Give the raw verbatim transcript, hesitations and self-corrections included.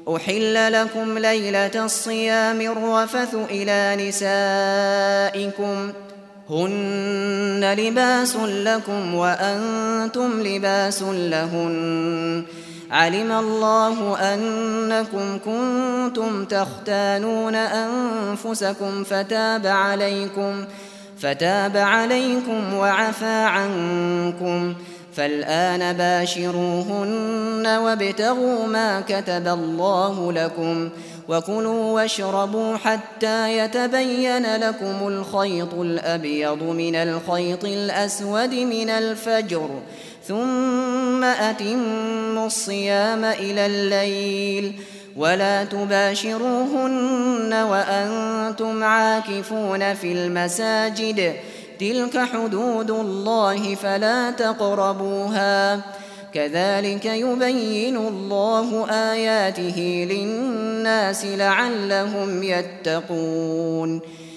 أحل لكم ليلة الصيام الرفث إلى نسائكم هن لباس لكم وأنتم لباس لهن علم الله أنكم كنتم تختانون أنفسكم فتاب عليكم فتاب عليكم وعفى عنكم فالآن باشروهن وابتغوا ما كتب الله لكم وكلوا واشربوا حتى يتبين لكم الخيط الأبيض من الخيط الأسود من الفجر ثم أتموا الصيام إلى الليل ولا تباشروهن وأنتم عاكفون في المساجد تلك حدود الله فلا تقربوها كذلك يبين الله آياته للناس لعلهم يتقون